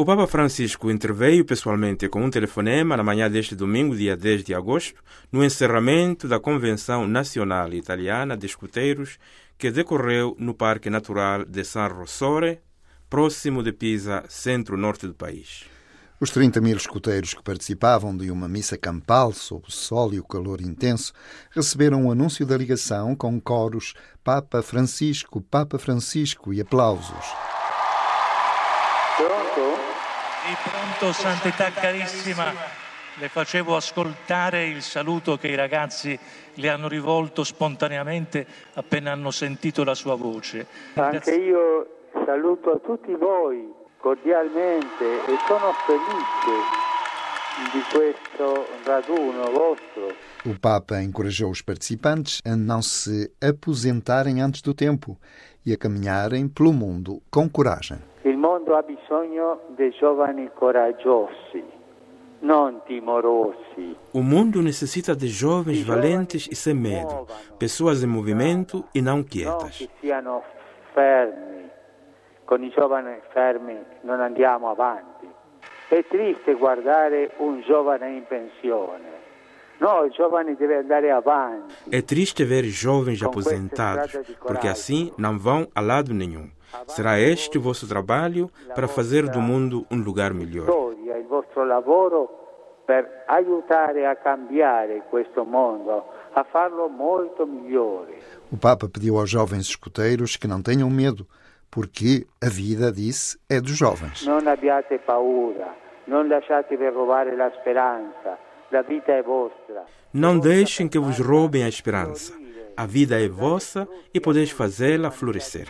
O Papa Francisco interveio pessoalmente com um telefonema na manhã deste domingo, dia 10 de agosto, no encerramento da Convenção Nacional Italiana de Escuteiros, que decorreu no Parque Natural de San Rossore, próximo de Pisa, centro-norte do país. Os 30.000 escuteiros que participavam de uma missa campal sob o sol e o calor intenso receberam o anúncio da ligação com coros Papa Francisco e aplausos. Pronto? Sì, pronto, Santità carissima. Le facevo ascoltare il saluto che i ragazzi le hanno rivolto spontaneamente appena hanno sentito la sua voce. Anche io saluto a tutti voi cordialmente e sono felice di questo raduno vostro. O Papa encorajou os participantes a não se aposentarem antes do tempo e a caminharem pelo mundo com coragem. Il mondo ha bisogno di giovani coraggiosi, non timorosi. O mundo necessita de jovens valentes e sem medo, pessoas em movimento e não Non quietas. che siano fermi. Con i giovani fermi non andiamo avanti. È triste guardare un giovane in pensione. No, il giovane deve andare avanti. É triste ver jovens aposentados, porque assim não vão a lado nenhum. Será este o vosso trabalho para fazer do mundo um lugar melhor. Storia, il vostro lavoro per aiutare a cambiare questo mondo, a farlo molto migliore. O Papa pediu aos jovens escuteiros que não tenham medo, porque a vida, disse, é dos jovens. Non abbiate paura, non lasciatevi rubare la speranza, la vita è vostra. Não deixem que vos roubem a esperança. A vida é vossa e podeis fazê-la florescer.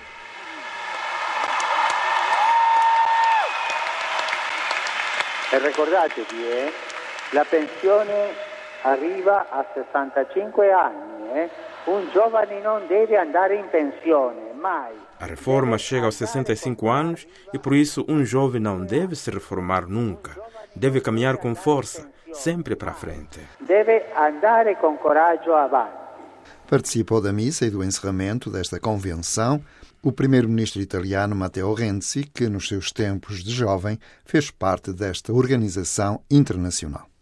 E ricordatevi, la pensione arriva a 65 anni. Un giovane non deve andare in pensione, mai. A reforma chega aos 65 anos e por isso um jovem não deve se reformar nunca. Deve caminhar com força, sempre para a frente. Deve andare con coraggio avanti. Participou da missa e do encerramento desta convenção o primeiro-ministro italiano Matteo Renzi, que nos seus tempos de jovem fez parte desta organização internacional.